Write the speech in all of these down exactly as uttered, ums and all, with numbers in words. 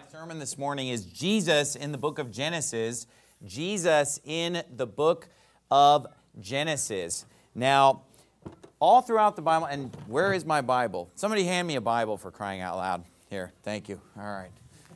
Sermon this morning is Jesus in the book of Genesis. Jesus in the book of Genesis. Now, all throughout the Bible, and where is my Bible? Somebody hand me a Bible, for crying out loud. Here, thank you. All right.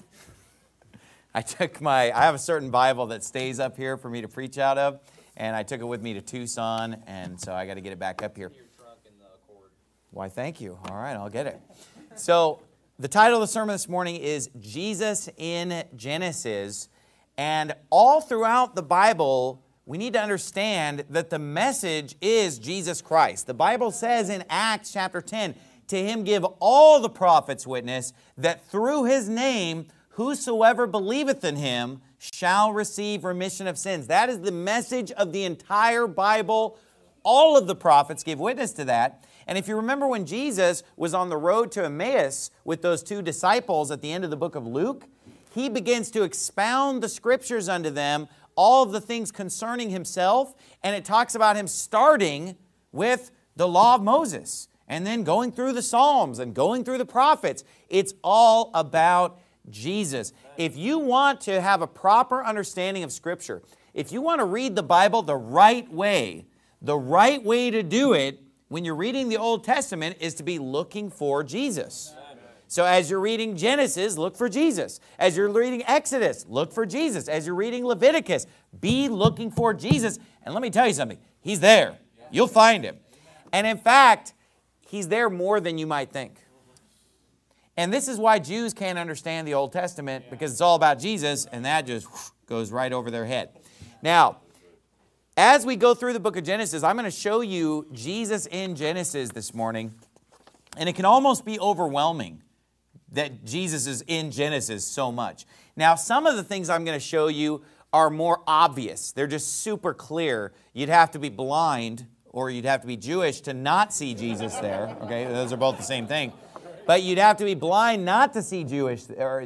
I took my, I have a certain Bible that stays up here for me to preach out of, and I took it with me to Tucson, and so I got to get it back up here. Why, thank you. All right, I'll get it. So, the title of the sermon this morning is Jesus in Genesis. And all throughout the Bible, we need to understand that the message is Jesus Christ. The Bible says in Acts chapter ten, to him give all the prophets witness that through his name, whosoever believeth in him shall receive remission of sins. That is the message of the entire Bible. All of the prophets give witness to that. And if you remember when Jesus was on the road to Emmaus with those two disciples at the end of the book of Luke, he begins to expound the scriptures unto them, all of the things concerning himself, and it talks about him starting with the law of Moses, and then going through the Psalms and going through the prophets. It's all about Jesus. If you want to have a proper understanding of Scripture, if you want to read the Bible the right way, the right way to do it, when you're reading the Old Testament, is to be looking for Jesus. So as you're reading Genesis, look for Jesus. As you're reading Exodus, look for Jesus. As you're reading Leviticus, be looking for Jesus. And let me tell you something, He's there. You'll find Him. And in fact, He's there more than you might think. And this is why Jews can't understand the Old Testament, because it's all about Jesus, and that just goes right over their head. Now, as we go through the book of Genesis, I'm going to show you Jesus in Genesis this morning. And it can almost be overwhelming that Jesus is in Genesis so much. Now, some of the things I'm going to show you are more obvious. They're just super clear. You'd have to be blind or you'd have to be Jewish to not see Jesus there. Okay, those are both the same thing. But you'd have to be blind not to see Jewish, or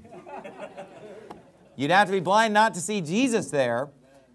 you'd have to be blind not to see Jesus there.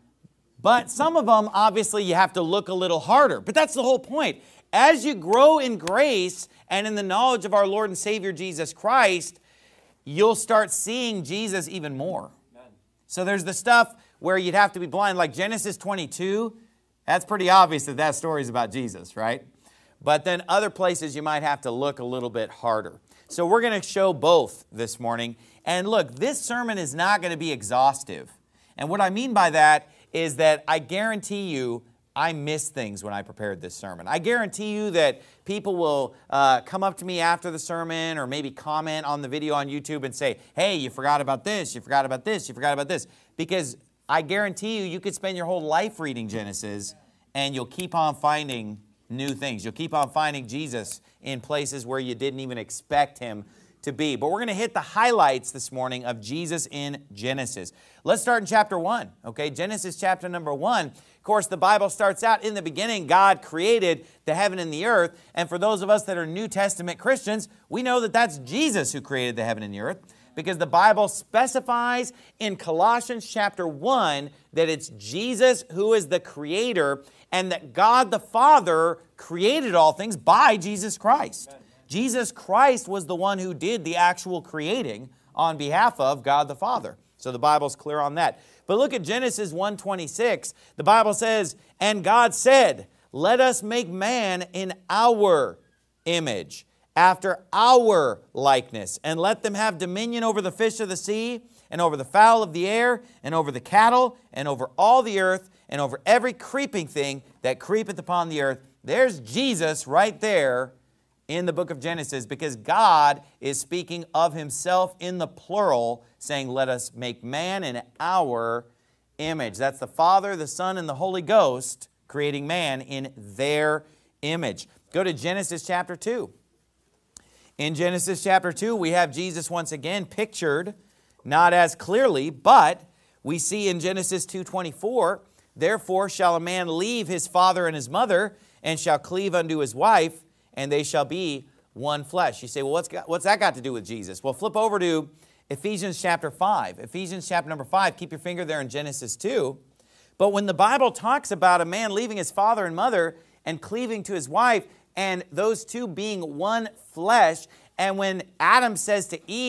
But some of them, obviously, you have to look a little harder. But that's the whole point. As you grow in grace and in the knowledge of our Lord and Savior Jesus Christ, you'll start seeing Jesus even more. Amen. So there's the stuff where you'd have to be blind, like Genesis twenty-two. That's pretty obvious that that story is about Jesus, right? But then other places you might have to look a little bit harder. So we're going to show both this morning. And look, this sermon is not going to be exhaustive. And what I mean by that is that I guarantee you I missed things when I prepared this sermon. I guarantee you that people will uh, come up to me after the sermon or maybe comment on the video on YouTube and say, hey, you forgot about this, you forgot about this, you forgot about this. Because I guarantee you, you could spend your whole life reading Genesis and you'll keep on finding new things. You'll keep on finding Jesus in places where you didn't even expect Him to be. But we're going to hit the highlights this morning of Jesus in Genesis. Let's start in chapter one, okay? Genesis chapter number one. Of course, the Bible starts out, in the beginning, God created the heaven and the earth. And for those of us that are New Testament Christians, we know that that's Jesus who created the heaven and the earth, because the Bible specifies in Colossians chapter one that it's Jesus who is the creator, and that God the Father created all things by Jesus Christ. Amen. Jesus Christ was the one who did the actual creating on behalf of God the Father. So the Bible's clear on that. But look at Genesis one twenty-six. The Bible says, and God said, let us make man in our image, after our likeness, and let them have dominion over the fish of the sea, and over the fowl of the air, and over the cattle, and over all the earth, and over every creeping thing that creepeth upon the earth. There's Jesus right there in the book of Genesis, because God is speaking of Himself in the plural, saying, let us make man in our image. That's the Father, the Son, and the Holy Ghost creating man in their image. Go to Genesis chapter two. In Genesis chapter two, we have Jesus once again pictured, not as clearly, but we see in Genesis two twenty-four, therefore shall a man leave his father and his mother, and shall cleave unto his wife, and they shall be one flesh. You say, well, what's, got, what's that got to do with Jesus? Well, flip over to Ephesians chapter five. Ephesians chapter number five, keep your finger there in Genesis two. But when the Bible talks about a man leaving his father and mother and cleaving to his wife, and those two being one flesh, and when Adam says to Eve,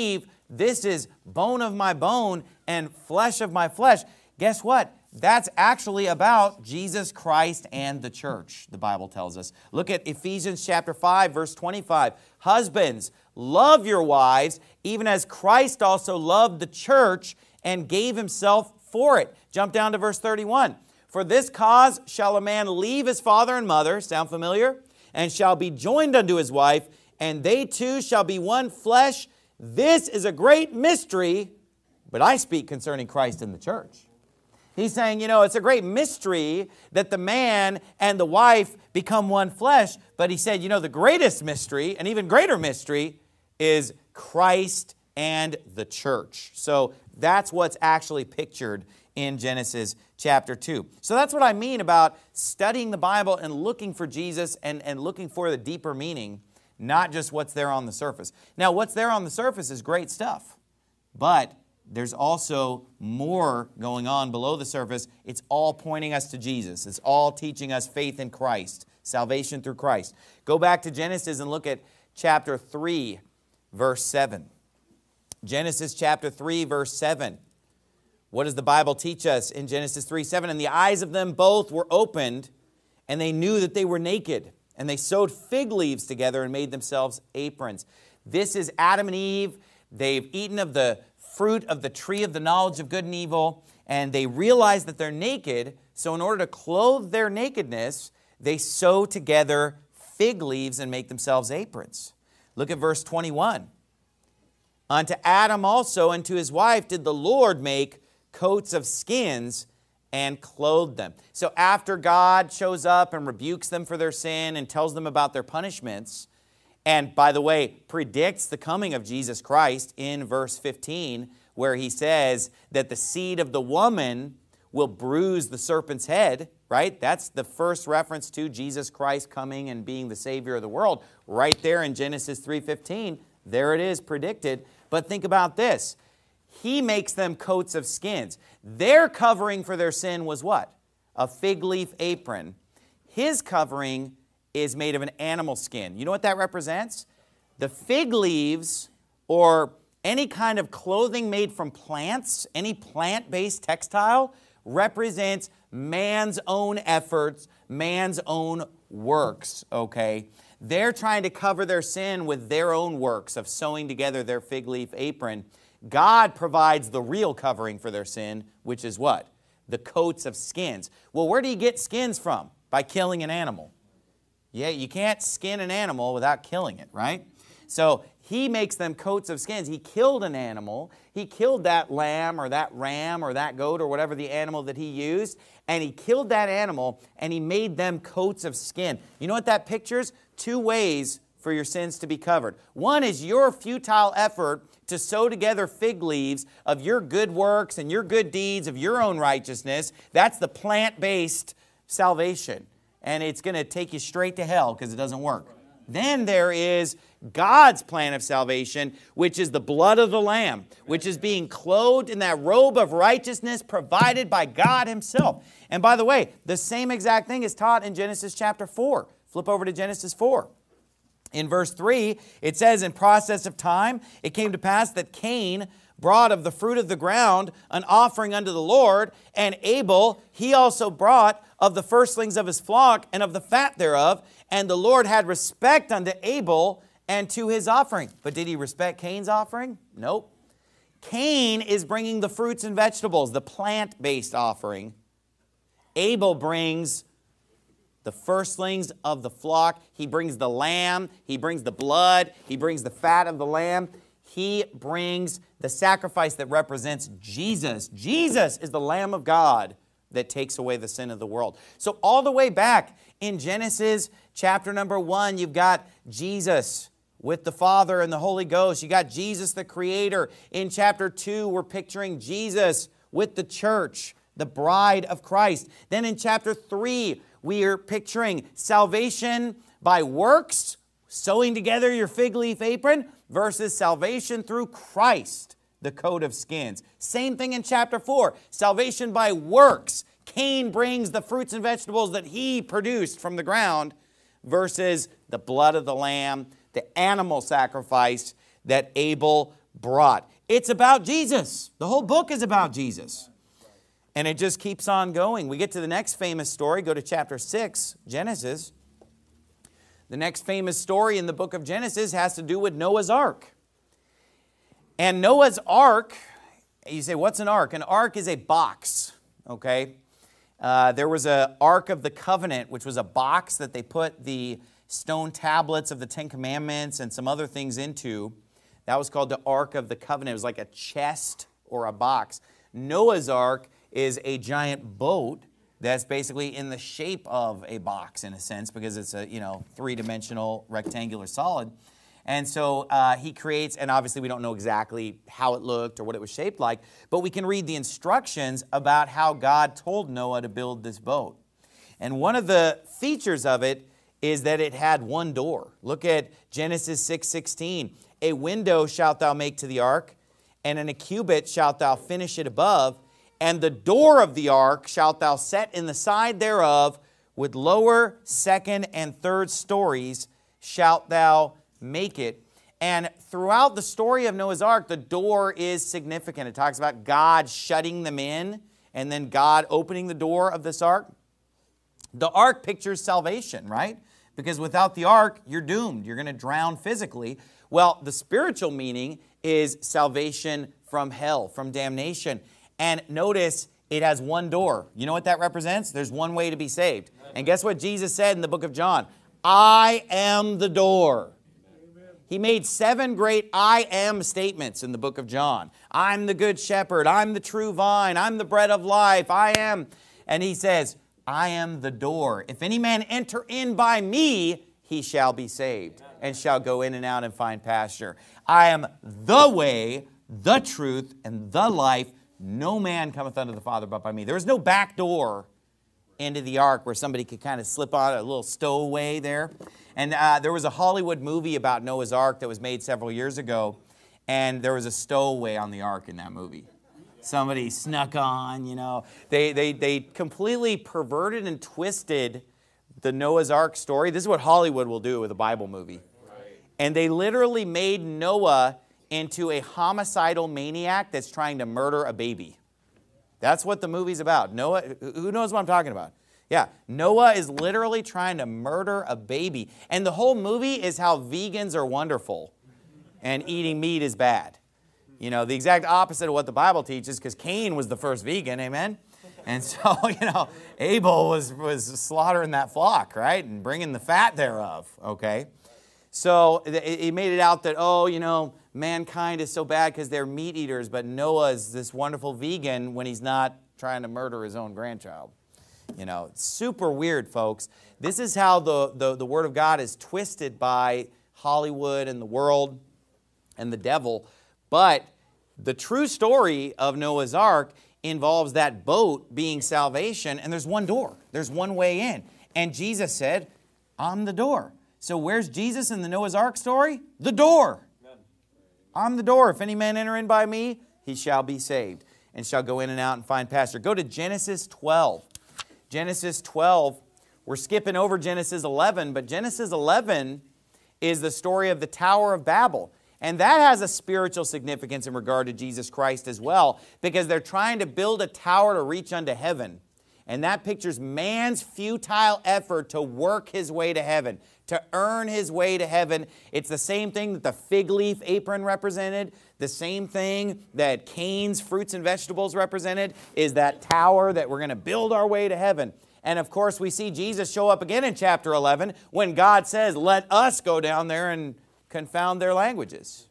this is bone of my bone and flesh of my flesh. Guess what? That's actually about Jesus Christ and the church, the Bible tells us. Look at Ephesians chapter five, verse twenty-five. Husbands, love your wives, even as Christ also loved the church and gave himself for it. Jump down to verse thirty-one. For this cause shall a man leave his father and mother, sound familiar? And shall be joined unto his wife, and they two shall be one flesh. This is a great mystery, but I speak concerning Christ and the church. He's saying, you know, it's a great mystery that the man and the wife become one flesh. But he said, you know, the greatest mystery, an even greater mystery, is Christ and the church. So that's what's actually pictured in Genesis chapter two. So that's what I mean about studying the Bible and looking for Jesus and, and looking for the deeper meaning, not just what's there on the surface. Now, what's there on the surface is great stuff, but there's also more going on below the surface. It's all pointing us to Jesus. It's all teaching us faith in Christ, salvation through Christ. Go back to Genesis and look at chapter three, verse seven. Genesis chapter three, verse seven. What does the Bible teach us in Genesis three seven? And the eyes of them both were opened, and they knew that they were naked. And they sewed fig leaves together and made themselves aprons. This is Adam and Eve. They've eaten of the fruit of the tree of the knowledge of good and evil, and they realize that they're naked. So in order to clothe their nakedness, they sew together fig leaves and make themselves aprons. Look at verse twenty-one. Unto Adam also and to his wife did the Lord make coats of skins and clothed them. So after God shows up and rebukes them for their sin and tells them about their punishments, and by the way, predicts the coming of Jesus Christ in verse fifteen, where he says that the seed of the woman will bruise the serpent's head, right? That's the first reference to Jesus Christ coming and being the Savior of the world. Right there in Genesis three fifteen, there it is predicted. But think about this. He makes them coats of skins. Their covering for their sin was what? A fig leaf apron. His covering is made of an animal skin. You know what that represents? The fig leaves, or any kind of clothing made from plants, any plant-based textile, represents man's own efforts, man's own works, okay? They're trying to cover their sin with their own works of sewing together their fig leaf apron. God provides the real covering for their sin, which is what? The coats of skins. Well, where do you get skins from? By killing an animal. Yeah, you can't skin an animal without killing it, right? So he makes them coats of skins. He killed an animal. He killed that lamb or that ram or that goat or whatever the animal that he used. And he killed that animal and he made them coats of skin. You know what that pictures? Two ways for your sins to be covered. One is your futile effort to sew together fig leaves of your good works and your good deeds of your own righteousness. That's the plant-based salvation. And it's going to take you straight to hell because it doesn't work. Then there is God's plan of salvation, which is the blood of the Lamb, which is being clothed in that robe of righteousness provided by God himself. And by the way, the same exact thing is taught in Genesis chapter four. Flip over to Genesis four. In verse three, it says, in process of time, it came to pass that Cain brought of the fruit of the ground an offering unto the Lord, and Abel he also brought of the firstlings of his flock and of the fat thereof. And the Lord had respect unto Abel and to his offering. But did he respect Cain's offering? Nope. Cain is bringing the fruits and vegetables, the plant-based offering. Abel brings the firstlings of the flock. He brings the lamb. He brings the blood. He brings the fat of the lamb. He brings the sacrifice that represents Jesus. Jesus is the Lamb of God that takes away the sin of the world. So all the way back in Genesis chapter number one, you've got Jesus with the Father and the Holy Ghost. You got Jesus the Creator. In chapter two, we're picturing Jesus with the church, the bride of Christ. Then in chapter three, we are picturing salvation by works, sewing together your fig leaf apron, versus salvation through Christ, the coat of skins. Same thing in chapter four, salvation by works. Cain brings the fruits and vegetables that he produced from the ground versus the blood of the lamb, the animal sacrifice that Abel brought. It's about Jesus. The whole book is about Jesus. And it just keeps on going. We get to the next famous story. Go to chapter six, Genesis. The next famous story in the book of Genesis has to do with Noah's Ark. And Noah's Ark, you say, what's an ark? An ark is a box, okay? Uh, there was an Ark of the Covenant, which was a box that they put the stone tablets of the Ten Commandments and some other things into. That was called the Ark of the Covenant. It was like a chest or a box. Noah's Ark is a giant boat that's basically in the shape of a box in a sense, because it's a, you know, three-dimensional rectangular solid. And so uh, he creates, and obviously we don't know exactly how it looked or what it was shaped like, but we can read the instructions about how God told Noah to build this boat. And one of the features of it is that it had one door. Look at Genesis six sixteen. A window shalt thou make to the ark, and in a cubit shalt thou finish it above, and the door of the ark shalt thou set in the side thereof, with lower, second, and third stories shalt thou make it. And throughout the story of Noah's Ark, the door is significant. It talks about God shutting them in, and then God opening the door of this ark. The ark pictures salvation, right? Because without the ark, you're doomed. You're going to drown physically. Well, the spiritual meaning is salvation from hell, from damnation. And notice it has one door. You know what that represents? There's one way to be saved. And guess what Jesus said in the book of John? I am the door. He made seven great I am statements in the book of John. I'm the good shepherd. I'm the true vine. I'm the bread of life. I am. And he says, I am the door. If any man enter in by me, he shall be saved and shall go in and out and find pasture. I am the way, the truth, and the life. No man cometh unto the Father but by me. There is no back door into the ark where somebody could kind of slip on a little stowaway there. And uh, there was a Hollywood movie about Noah's Ark that was made several years ago, and there was a stowaway on the ark in that movie. Somebody snuck on, you know. They, they, they completely perverted and twisted the Noah's Ark story. This is what Hollywood will do with a Bible movie. And they literally made Noah into a homicidal maniac that's trying to murder a baby. That's what the movie's about. Noah, who knows what I'm talking about? Yeah, Noah is literally trying to murder a baby. And the whole movie is how vegans are wonderful and eating meat is bad. You know, the exact opposite of what the Bible teaches, because Cain was the first vegan, amen? And so, you know, Abel was, was slaughtering that flock, right? And bringing the fat thereof, okay? So he made it out that, oh, you know, mankind is so bad because they're meat eaters, but Noah is this wonderful vegan when he's not trying to murder his own grandchild. You know, it's super weird, folks. This is how the, the, the Word of God is twisted by Hollywood and the world and the devil. But the true story of Noah's Ark involves that boat being salvation, and there's one door. There's one way in. And Jesus said, I'm the door. So where's Jesus in the Noah's Ark story? The door. I'm the door. If any man enter in by me, he shall be saved and shall go in and out and find pasture. Go to Genesis twelve. Genesis twelve, we're skipping over Genesis eleven, but Genesis eleven is the story of the Tower of Babel. And that has a spiritual significance in regard to Jesus Christ as well, because they're trying to build a tower to reach unto heaven. And that pictures man's futile effort to work his way to heaven, to earn his way to heaven. It's the same thing that the fig leaf apron represented. The same thing that Cain's fruits and vegetables represented is that tower that we're going to build our way to heaven. And of course, we see Jesus show up again in chapter eleven when God says, let us go down there and confound their languages.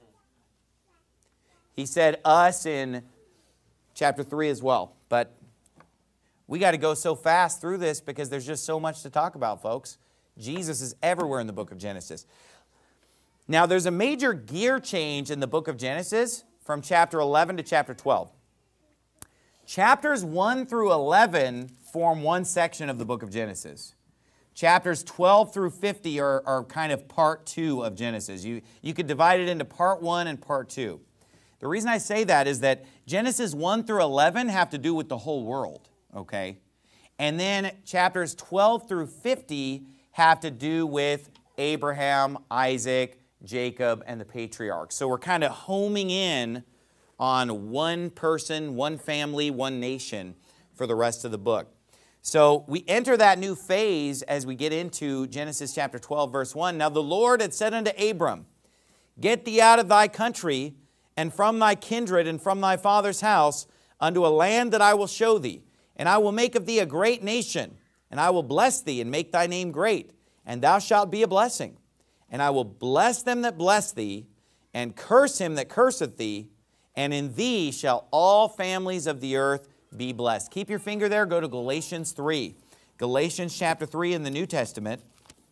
He said us in chapter three as well. But we got to go so fast through this because there's just so much to talk about, folks. Jesus is everywhere in the book of Genesis. Now, there's a major gear change in the book of Genesis from chapter eleven to chapter twelve. Chapters one through eleven form one section of the book of Genesis. Chapters twelve through fifty are, are kind of part two of Genesis. You, you could divide it into part one and part two. The reason I say that is that Genesis one through eleven have to do with the whole world, okay? And then chapters twelve through fifty have to do with Abraham, Isaac, Jacob, and the patriarchs. So we're kind of homing in on one person, one family, one nation for the rest of the book. So we enter that new phase as we get into Genesis chapter twelve, verse one. Now the Lord had said unto Abram, get thee out of thy country, and from thy kindred, and from thy father's house, unto a land that I will show thee. And I will make of thee a great nation, and I will bless thee, and make thy name great, and thou shalt be a blessing. And I will bless them that bless thee, and curse him that curseth thee, and in thee shall all families of the earth be blessed. Keep your finger there. Go to Galatians three. Galatians chapter three in the New Testament.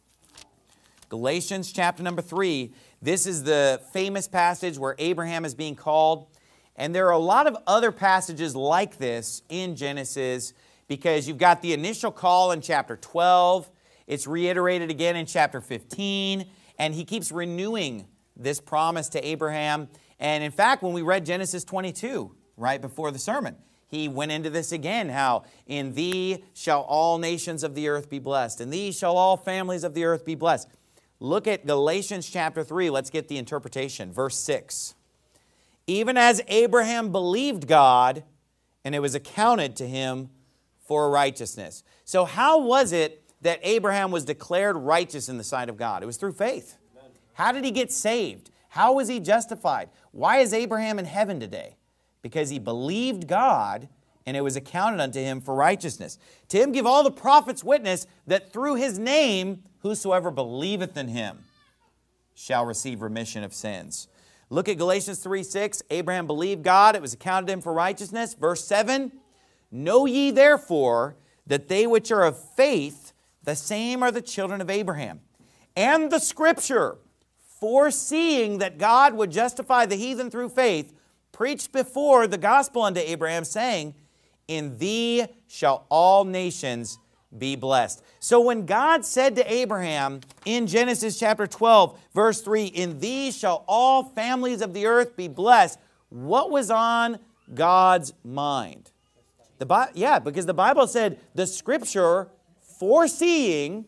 Galatians chapter number three. This is the famous passage where Abraham is being called. And there are a lot of other passages like this in Genesis, because you've got the initial call in chapter twelve. It's reiterated again in chapter fifteen. And he keeps renewing this promise to Abraham. And in fact, when we read Genesis twenty-two right before the sermon, he went into this again, how in thee shall all nations of the earth be blessed. In thee shall all families of the earth be blessed. Look at Galatians chapter three. Let's get the interpretation. Verse six. Even as Abraham believed God, and it was accounted to him for righteousness. So how was it that Abraham was declared righteous in the sight of God? It was through faith. Amen. How did he get saved? How was he justified? Why is Abraham in heaven today? Because he believed God, and it was accounted unto him for righteousness. To him give all the prophets witness that through his name whosoever believeth in him shall receive remission of sins. Look at Galatians three six. Abraham believed God, it was accounted him for righteousness. Verse seven. Know ye therefore that they which are of faith, the same are the children of Abraham. And the Scripture, foreseeing that God would justify the heathen through faith, preached before the gospel unto Abraham, saying, in thee shall all nations be blessed. So when God said to Abraham in Genesis chapter twelve, verse three, in thee shall all families of the earth be blessed, what was on God's mind? The Bi- yeah, because the Bible said the Scripture, foreseeing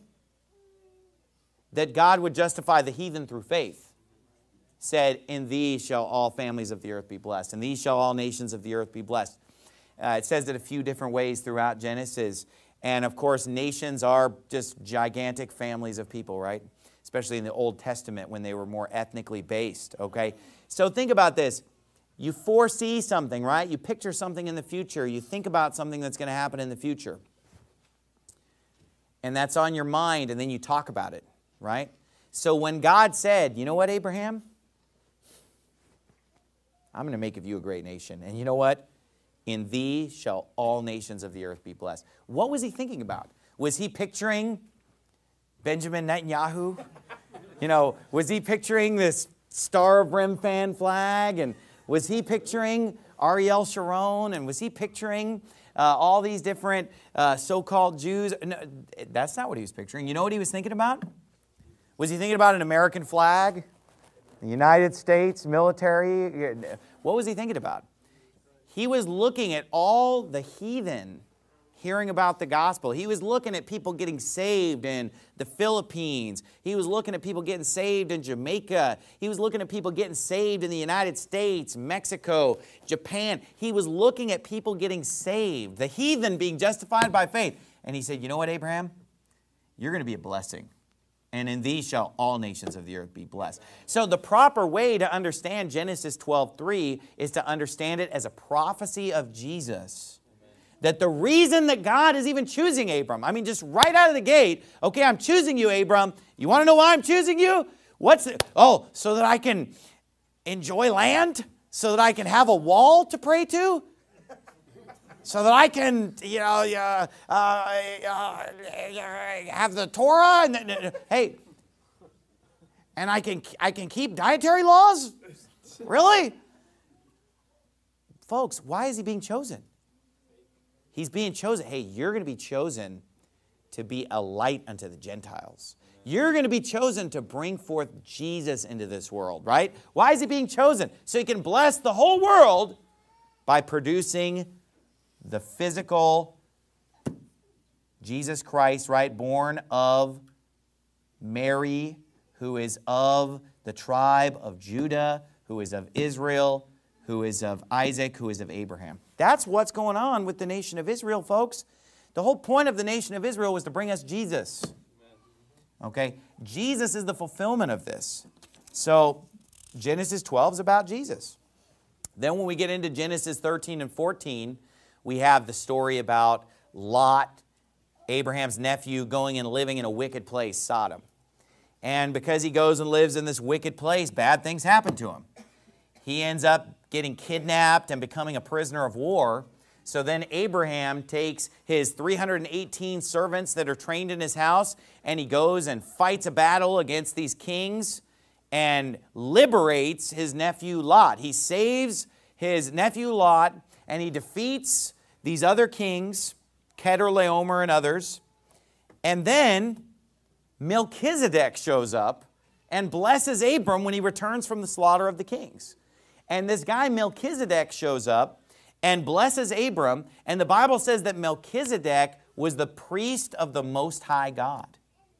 that God would justify the heathen through faith, said, in thee shall all families of the earth be blessed. In these shall all nations of the earth be blessed. Uh, it says it a few different ways throughout Genesis. And of course, nations are just gigantic families of people, right? Especially in the Old Testament when they were more ethnically based, okay? So think about this. You foresee something, right? You picture something in the future. You think about something that's going to happen in the future. And that's on your mind, and then you talk about it, right? So when God said, you know what, Abraham? I'm going to make of you a great nation. And you know what? In thee shall all nations of the earth be blessed. What was he thinking about? Was he picturing Benjamin Netanyahu? You know, was he picturing this Star of Remphan flag? And was he picturing Ariel Sharon? And was he picturing uh, all these different uh, so-called Jews? No, that's not what he was picturing. You know what he was thinking about? Was he thinking about an American flag? The United States military? What was he thinking about? He was looking at all the heathen hearing about the gospel. He was looking at people getting saved in the Philippines. He was looking at people getting saved in Jamaica. He was looking at people getting saved in the United States, Mexico, Japan. He was looking at people getting saved, the heathen being justified by faith. And he said, you know what, Abraham? You're going to be a blessing. And in thee shall all nations of the earth be blessed. So the proper way to understand Genesis twelve three is to understand it as a prophecy of Jesus. Amen. That the reason that God is even choosing Abram, I mean, just right out of the gate, okay, I'm choosing you, Abram. You want to know why I'm choosing you? What's it? Oh, so that I can enjoy land? So that I can have a wall to pray to? So that I can, you know, uh, uh, uh, have the Torah, and uh, hey, and I can I can keep dietary laws? Really? Folks, why is he being chosen? He's being chosen. Hey, you're going to be chosen to be a light unto the Gentiles. You're going to be chosen to bring forth Jesus into this world, right? Why is he being chosen? So he can bless the whole world by producing the physical Jesus Christ, right, born of Mary, who is of the tribe of Judah, who is of Israel, who is of Isaac, who is of Abraham. That's what's going on with the nation of Israel, folks. The whole point of the nation of Israel was to bring us Jesus. Okay? Jesus is the fulfillment of this. So Genesis twelve is about Jesus. Then when we get into Genesis thirteen and fourteen, we have the story about Lot, Abraham's nephew, going and living in a wicked place, Sodom. And because he goes and lives in this wicked place, bad things happen to him. He ends up getting kidnapped and becoming a prisoner of war. So then Abraham takes his three hundred eighteen servants that are trained in his house, and he goes and fights a battle against these kings and liberates his nephew Lot. He saves his nephew Lot, and he defeats these other kings, Kedorlaomer and others. And then Melchizedek shows up and blesses Abram when he returns from the slaughter of the kings. And this guy Melchizedek shows up and blesses Abram, and the Bible says that Melchizedek was the priest of the Most High God.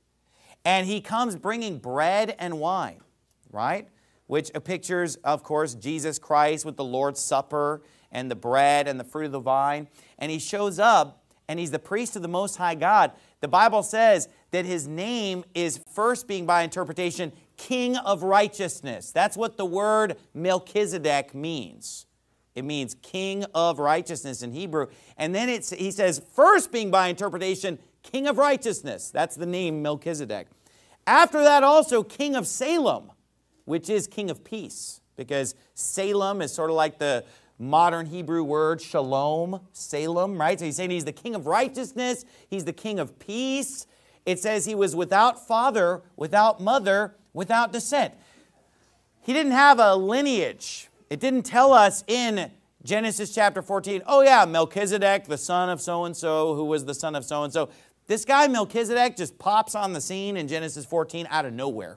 And he comes bringing bread and wine, right? Which pictures, of course, Jesus Christ with the Lord's Supper and the bread and the fruit of the vine. And he shows up, and he's the priest of the Most High God. The Bible says that his name is first being, by interpretation, King of Righteousness. That's what the word Melchizedek means. It means King of Righteousness in Hebrew. And then it's, he says, first being, by interpretation, King of Righteousness. That's the name Melchizedek. After that also, King of Salem, which is King of Peace, because Salem is sort of like the modern Hebrew word shalom, Salem, right? So he's saying he's the King of Righteousness, he's the King of Peace. It says he was without father, without mother, without descent. He didn't have a lineage. It didn't tell us in Genesis chapter fourteen, oh yeah, Melchizedek, the son of so-and-so, who was the son of so-and-so. This guy Melchizedek just pops on the scene in Genesis fourteen out of nowhere.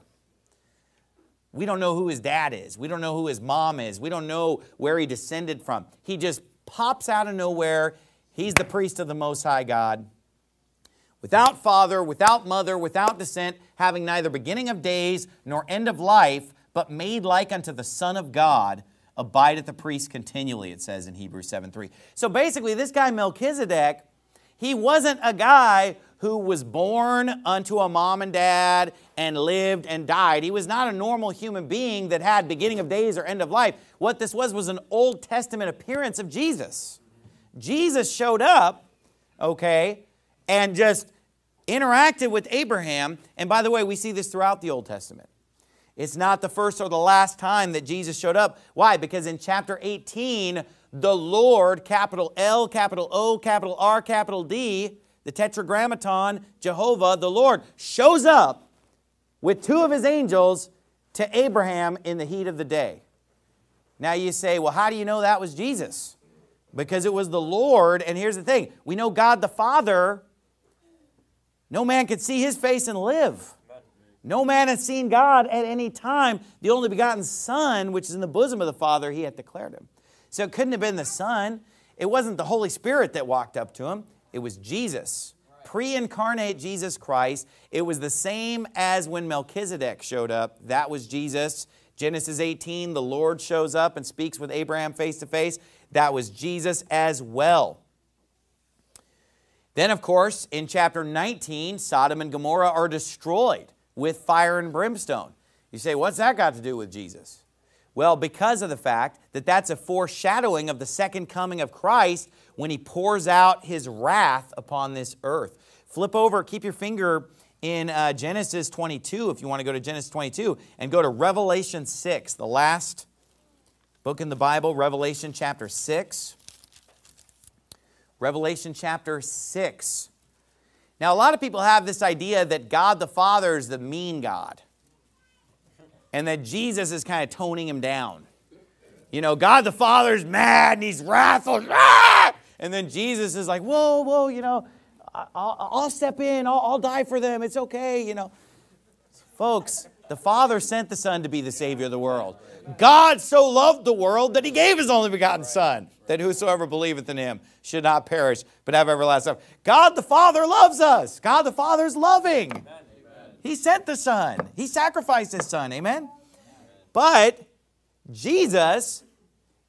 We don't know who his dad is. We don't know who his mom is. We don't know where he descended from. He just pops out of nowhere. He's the priest of the Most High God. Without father, without mother, without descent, having neither beginning of days nor end of life, but made like unto the Son of God, abideth the priest continually, it says in Hebrews seven three. So basically, this guy Melchizedek, he wasn't a guy who was born unto a mom and dad and lived and died. He was not a normal human being that had beginning of days or end of life. What this was was an Old Testament appearance of Jesus. Jesus showed up, okay, and just interacted with Abraham. And by the way, we see this throughout the Old Testament. It's not the first or the last time that Jesus showed up. Why? Because in chapter eighteen, the Lord, capital L, capital O, capital R, capital D, the Tetragrammaton, Jehovah, the Lord, shows up with two of his angels to Abraham in the heat of the day. Now you say, well, how do you know that was Jesus? Because it was the Lord, and here's the thing. We know God the Father, no man could see his face and live. No man has seen God at any time. The only begotten Son, which is in the bosom of the Father, he hath declared him. So it couldn't have been the Son. It wasn't the Holy Spirit that walked up to him. It was Jesus. Pre-incarnate Jesus Christ. It was the same as when Melchizedek showed up. That was Jesus. Genesis eighteen, the Lord shows up and speaks with Abraham face to face. That was Jesus as well. Then, of course, in chapter nineteen, Sodom and Gomorrah are destroyed with fire and brimstone. You say, what's that got to do with Jesus? Well, because of the fact that that's a foreshadowing of the second coming of Christ when he pours out his wrath upon this earth. Flip over, keep your finger in uh, Genesis twenty-two, if you want to go to Genesis twenty-two, and go to Revelation six, the last book in the Bible, Revelation chapter six. Revelation chapter six. Now, a lot of people have this idea that God the Father is the mean God, and that Jesus is kind of toning him down. You know, God the Father is mad and he's wrathful. Ah! And then Jesus is like, whoa, whoa, you know, I'll, I'll step in. I'll, I'll die for them. It's okay, you know. Folks, the Father sent the Son to be the Savior of the world. God so loved the world that he gave his only begotten Son, that whosoever believeth in him should not perish, but have everlasting life. God the Father loves us. God the Father is loving. Amen. He sent the Son. He sacrificed his Son. Amen? But Jesus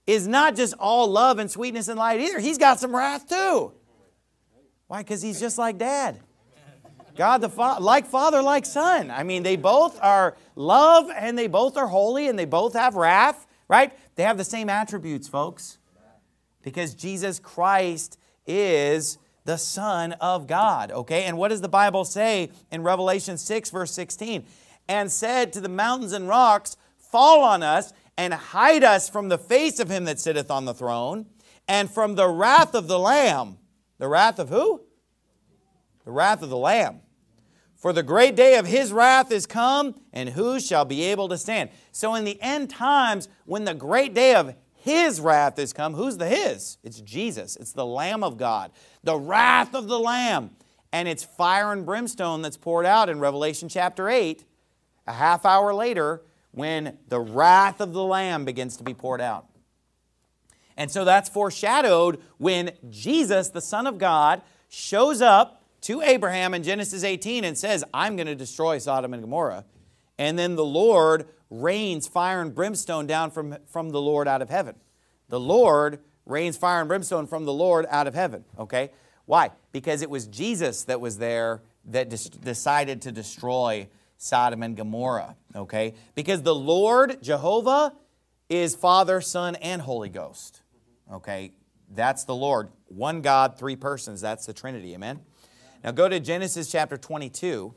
is not just all love and sweetness and light either. He's got some wrath too. Why? Because he's just like Dad. God the Father, like Father, like Son. I mean, they both are love and they both are holy and they both have wrath, right? They have the same attributes, folks. Because Jesus Christ is the Son of God, okay? And what does the Bible say in Revelation six, verse sixteen? And said to the mountains and rocks, fall on us and hide us from the face of him that sitteth on the throne and from the wrath of the Lamb. The wrath of who? The wrath of the Lamb. For the great day of his wrath is come, and who shall be able to stand? So in the end times, when the great day of his wrath is come, who's the his? It's Jesus. It's the Lamb of God. The wrath of the Lamb. And it's fire and brimstone that's poured out in Revelation chapter eight, a half hour later, when the wrath of the Lamb begins to be poured out. And so that's foreshadowed when Jesus, the Son of God, shows up to Abraham in Genesis eighteen and says, I'm going to destroy Sodom and Gomorrah. And then the Lord rains fire and brimstone down from, from the Lord out of heaven. The Lord rains fire and brimstone from the Lord out of heaven. Okay? Why? Because it was Jesus that was there that decided to destroy Sodom and Gomorrah. Okay? Because the Lord, Jehovah, is Father, Son, and Holy Ghost. Okay? That's the Lord. One God, three persons. That's the Trinity. Amen? Now go to Genesis chapter twenty-two.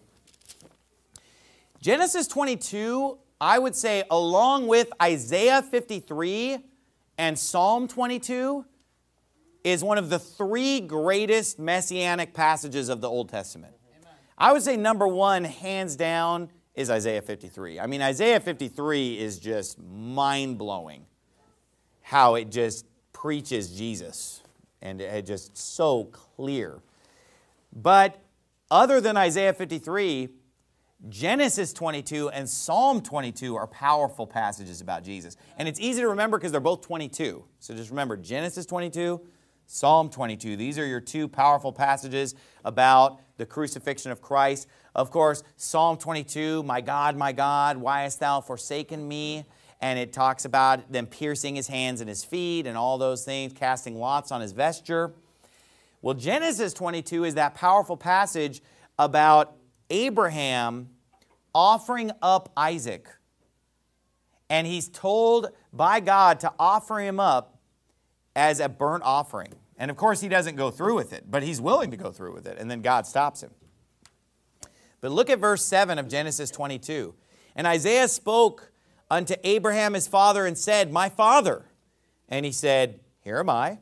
Genesis twenty-two, I would say, along with Isaiah fifty-three and Psalm twenty-two, is one of the three greatest messianic passages of the Old Testament. Amen. I would say number one, hands down, is Isaiah fifty-three. I mean, Isaiah fifty-three is just mind-blowing how it just preaches Jesus, and it's just so clear. But other than Isaiah fifty-three, Genesis twenty-two and Psalm twenty-two are powerful passages about Jesus. And it's easy to remember because they're both twenty-two. So just remember Genesis twenty-two, Psalm twenty-two. These are your two powerful passages about the crucifixion of Christ. Of course, Psalm twenty-two, my God, my God, why hast thou forsaken me? And it talks about them piercing his hands and his feet and all those things, casting lots on his vesture. Well, Genesis twenty-two is that powerful passage about Abraham offering up Isaac. And he's told by God to offer him up as a burnt offering. And of course, he doesn't go through with it, but he's willing to go through with it. And then God stops him. But look at verse seven of Genesis twenty-two. And Isaiah spoke unto Abraham his father and said, my father. And he said, here am I,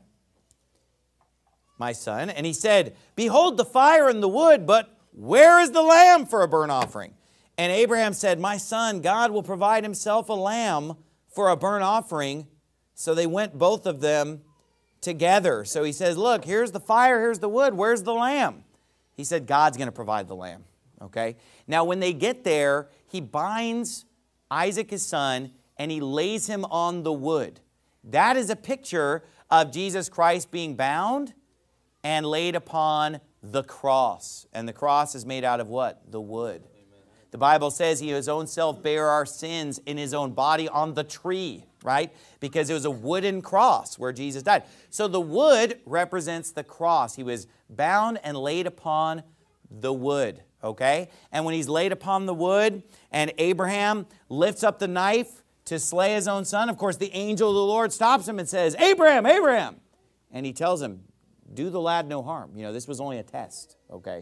my son. And he said, behold the fire and the wood, but where is the lamb for a burnt offering? And Abraham said, my son, God will provide himself a lamb for a burnt offering. So they went both of them together. So he says, look, here's the fire, here's the wood, where's the lamb? He said, God's going to provide the lamb. Okay? Now when they get there, he binds Isaac his son and he lays him on the wood. That is a picture of Jesus Christ being bound and laid upon the cross. And the cross is made out of what? The wood. Amen. The Bible says he his own self bare our sins in his own body on the tree, right? Because it was a wooden cross where Jesus died. So the wood represents the cross. He was bound and laid upon the wood, okay? And when he's laid upon the wood and Abraham lifts up the knife to slay his own son, of course the angel of the Lord stops him and says, Abraham, Abraham. And he tells him, do the lad no harm. You know, this was only a test, okay?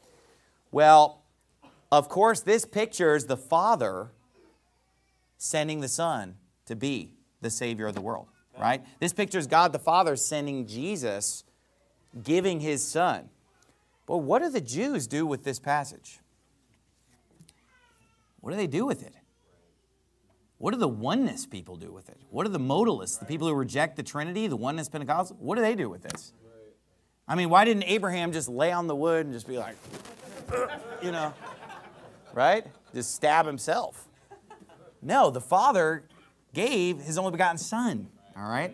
Well, of course, this pictures the Father sending the Son to be the Savior of the world, right? This pictures God the Father sending Jesus, giving His Son. But what do the Jews do with this passage? What do they do with it? What do the oneness people do with it? What do the modalists, the people who reject the Trinity, the oneness Pentecostals, what do they do with this? I mean, why didn't Abraham just lay on the wood and just be like, you know, right? Just stab himself. No, the Father gave His only begotten Son, all right?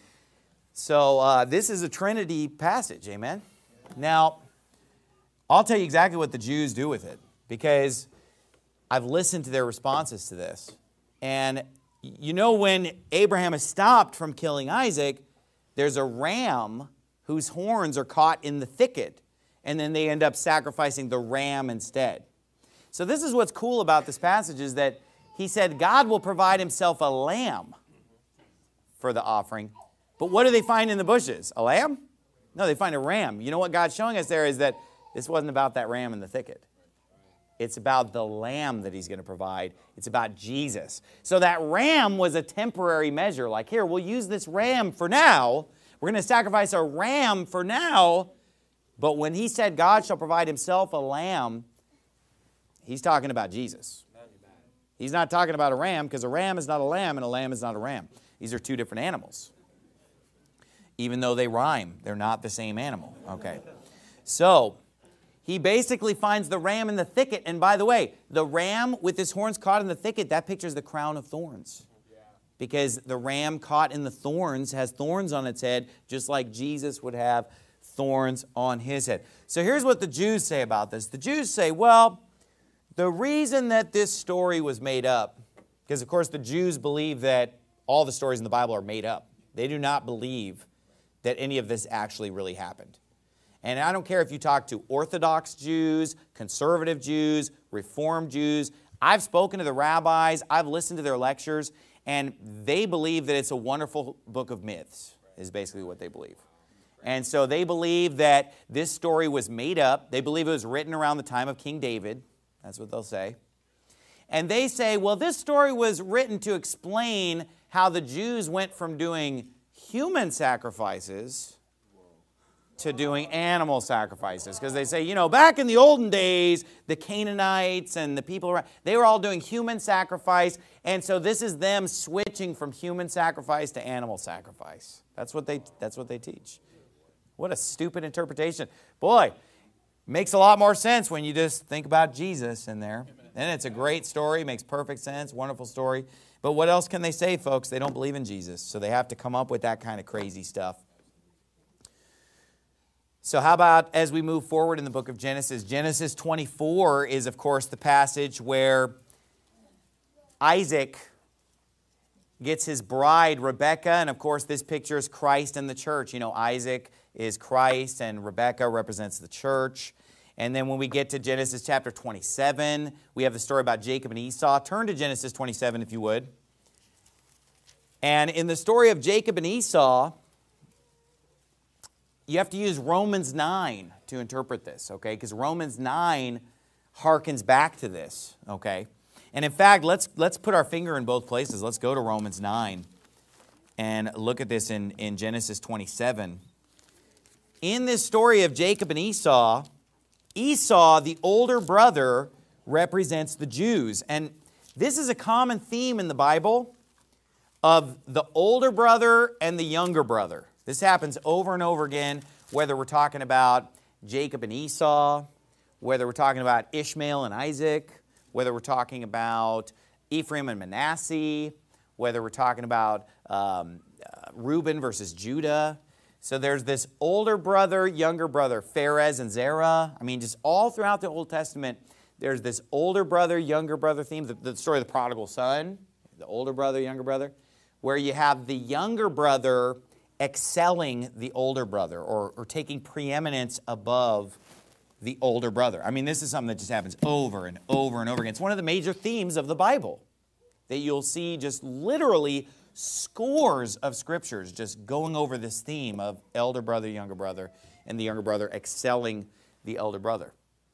So uh, this is a Trinity passage, amen? Now, I'll tell you exactly what the Jews do with it because I've listened to their responses to this. And You know, when Abraham is stopped from killing Isaac, there's a ram whose horns are caught in the thicket, and then they end up sacrificing the ram instead. So this is what's cool about this passage, is that he said God will provide himself a lamb for the offering. But what do they find in the bushes? A lamb? No, they find a ram. You know what God's showing us there is that this wasn't about that ram in the thicket. It's about the lamb that he's going to provide. It's about Jesus. So that ram was a temporary measure. Like, here, we'll use this ram for now. We're going to sacrifice a ram for now. But when he said God shall provide himself a lamb, he's talking about Jesus. He's not talking about a ram, because a ram is not a lamb and a lamb is not a ram. These are two different animals. Even though they rhyme, they're not the same animal. Okay. So he basically finds the ram in the thicket. And by the way, the ram with his horns caught in the thicket, that pictures the crown of thorns. Because the ram caught in the thorns has thorns on its head, just like Jesus would have thorns on his head. So here's what the Jews say about this. The Jews say, well, the reason that this story was made up, because of course the Jews believe that all the stories in the Bible are made up. They do not believe that any of this actually really happened. And I don't care if you talk to Orthodox Jews, conservative Jews, Reformed Jews. I've spoken to the rabbis. I've listened to their lectures. And they believe that it's a wonderful book of myths, is basically what they believe. And so they believe that this story was made up. They believe it was written around the time of King David. That's what they'll say. And they say, well, this story was written to explain how the Jews went from doing human sacrifices to doing animal sacrifices. Because they say, you know, back in the olden days, the Canaanites and the people around, they were all doing human sacrifice. And so this is them switching from human sacrifice to animal sacrifice. That's what they, that's what they teach. What a stupid interpretation. Boy, makes a lot more sense when you just think about Jesus in there. And it's a great story, makes perfect sense, wonderful story. But what else can they say, folks? They don't believe in Jesus, so they have to come up with that kind of crazy stuff. So how about as we move forward in the book of Genesis? Genesis twenty-four is, of course, the passage where Isaac gets his bride, Rebekah, and of course this picture is Christ and the church. You know, Isaac is Christ and Rebekah represents the church. And then when we get to Genesis chapter twenty-seven, we have the story about Jacob and Esau. Turn to Genesis twenty-seven if you would. And in the story of Jacob and Esau, you have to use Romans nine to interpret this, okay? Because Romans nine harkens back to this, okay? And in fact, let's, let's put our finger in both places. Let's go to Romans nine and look at this in, in Genesis twenty-seven. In this story of Jacob and Esau, Esau, the older brother, represents the Jews. And this is a common theme in the Bible of the older brother and the younger brother. This happens over and over again, whether we're talking about Jacob and Esau, whether we're talking about Ishmael and Isaac, whether we're talking about Ephraim and Manasseh, whether we're talking about um, uh, Reuben versus Judah. So there's this older brother, younger brother, Pharez and Zerah. I mean, just all throughout the Old Testament, there's this older brother, younger brother theme. The, the story of the prodigal son, the older brother, younger brother, where you have the younger brother excelling the older brother or, or taking preeminence above the older brother. I mean, this is something that just happens over and over and over again. It's one of the major themes of the Bible that you'll see just literally scores of scriptures just going over this theme of elder brother, younger brother, and the younger brother excelling the elder brother.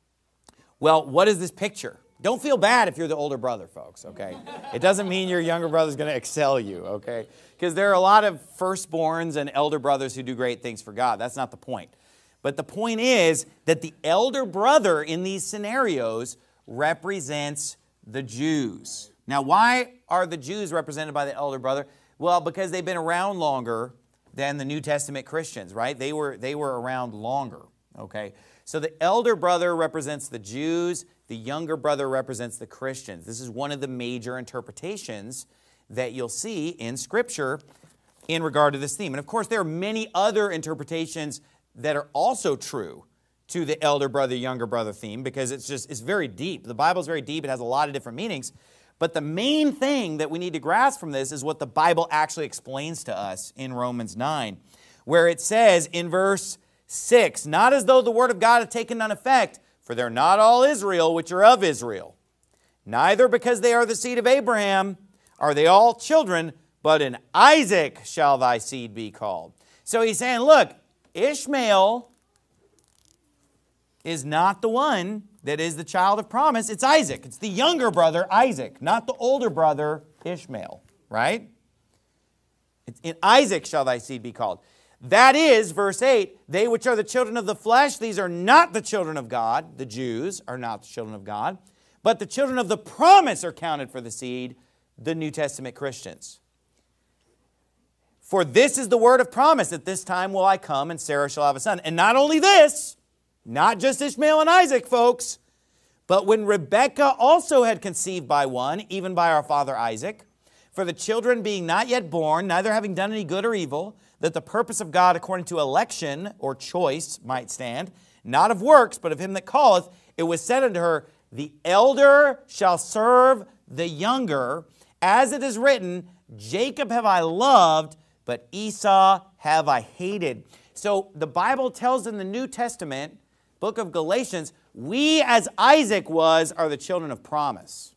Well, what is this picture? Don't feel bad if you're the older brother, folks, okay? It doesn't mean your younger brother's going to excel you, okay? Because there are a lot of firstborns and elder brothers who do great things for God. That's not the point. But the point is that the elder brother in these scenarios represents the Jews. Now, why are the Jews represented by the elder brother? Well, because they've been around longer than the New Testament Christians, right? They were, they were around longer, okay? So the elder brother represents the Jews. The younger brother represents the Christians. This is one of the major interpretations that you'll see in Scripture in regard to this theme. And of course, there are many other interpretations that are also true to the elder brother, younger brother theme because it's just, it's very deep. The Bible is very deep. It has a lot of different meanings. But the main thing that we need to grasp from this is what the Bible actually explains to us in Romans nine, where it says in verse six, not as though the word of God had taken none effect, for they're not all Israel which are of Israel. Neither because they are the seed of Abraham are they all children, but in Isaac shall thy seed be called. So he's saying, look, Ishmael is not the one that is the child of promise. It's Isaac. It's the younger brother, Isaac, not the older brother, Ishmael, right? It's in Isaac shall thy seed be called. That is, verse eight, they which are the children of the flesh, these are not the children of God. The Jews are not the children of God. But the children of the promise are counted for the seed, the New Testament Christians. For this is the word of promise, at this time will I come and Sarah shall have a son. And not only this, not just Ishmael and Isaac, folks, but when Rebekah also had conceived by one, even by our father Isaac, for the children being not yet born, neither having done any good or evil, that the purpose of God according to election or choice might stand, not of works, but of him that calleth, it was said unto her, the elder shall serve the younger, as it is written, Jacob have I loved, but Esau have I hated. So the Bible tells in the New Testament, book of Galatians, we as Isaac was are the children of promise.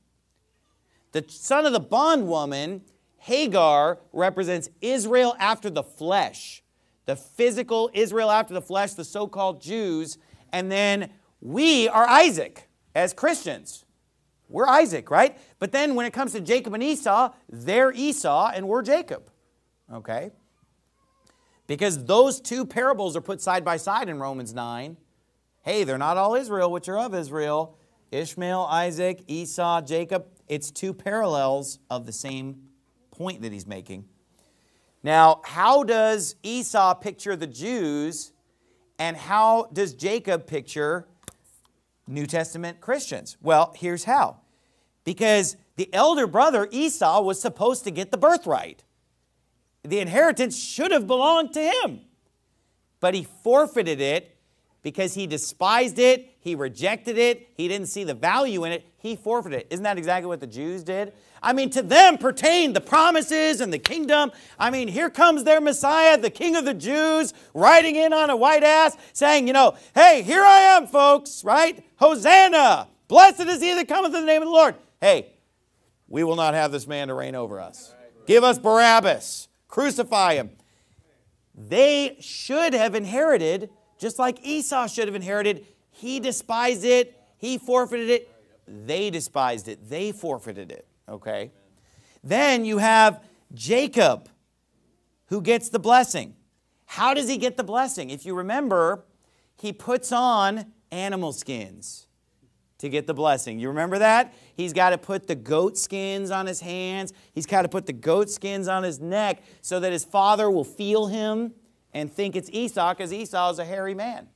The son of the bondwoman, Hagar, represents Israel after the flesh. The physical Israel after the flesh, the so-called Jews. And then we are Isaac as Christians. We're Isaac, right? But then when it comes to Jacob and Esau, they're Esau and we're Jacob. Okay? Because those two parables are put side by side in Romans nine. Hey, they're not all Israel, which are of Israel. Ishmael, Isaac, Esau, Jacob. It's two parallels of the same point that he's making. Now, how does Esau picture the Jews, and how does Jacob picture New Testament Christians? Well, here's how. Because the elder brother, Esau, was supposed to get the birthright. The inheritance should have belonged to him. But he forfeited it because he despised it, he rejected it, he didn't see the value in it, he forfeited it. Isn't that exactly what the Jews did? I mean, to them pertained the promises and the kingdom. I mean, here comes their Messiah, the King of the Jews, riding in on a white ass, saying, you know, hey, here I am, folks, right? Hosanna! Blessed is he that cometh in the name of the Lord. Hey, we will not have this man to reign over us. Give us Barabbas. Crucify him. They should have inherited, just like Esau should have inherited. He despised it. He forfeited it. They despised it. They forfeited it. Okay? Then you have Jacob, who gets the blessing. How does he get the blessing? If you remember, he puts on animal skins to get the blessing. You remember that? He's got to put the goat skins on his hands. He's got to put the goat skins on his neck so that his father will feel him and think it's Esau, because Esau is a hairy man.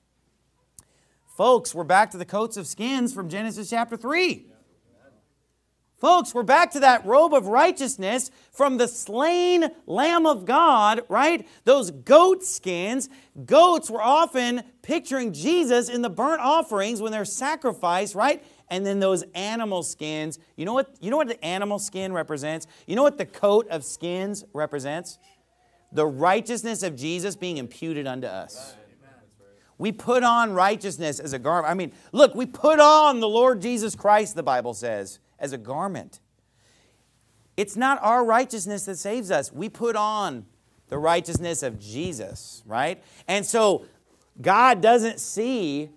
Folks, we're back to the coats of skins from Genesis chapter three. Folks, we're back to that robe of righteousness from the slain Lamb of God, right? Those goat skins. Goats were often picturing Jesus in the burnt offerings when they're sacrificed, right? And then those animal skins. You know what, you know what the animal skin represents? You know what the coat of skins represents? The righteousness of Jesus being imputed unto us. We put on righteousness as a garment. I mean, look, we put on the Lord Jesus Christ, the Bible says, as a garment. It's not our righteousness that saves us. We put on the righteousness of Jesus, right? And so God doesn't see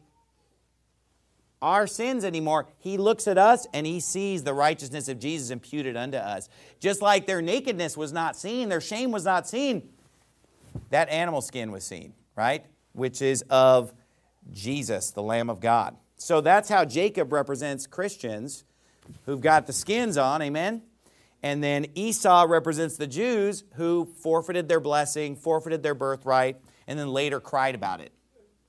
our sins anymore. He looks at us and he sees the righteousness of Jesus imputed unto us. Just like their nakedness was not seen, their shame was not seen, that animal skin was seen, right? Which is of Jesus, the Lamb of God. So that's how Jacob represents Christians who've got the skins on, amen? And then Esau represents the Jews who forfeited their blessing, forfeited their birthright, and then later cried about it.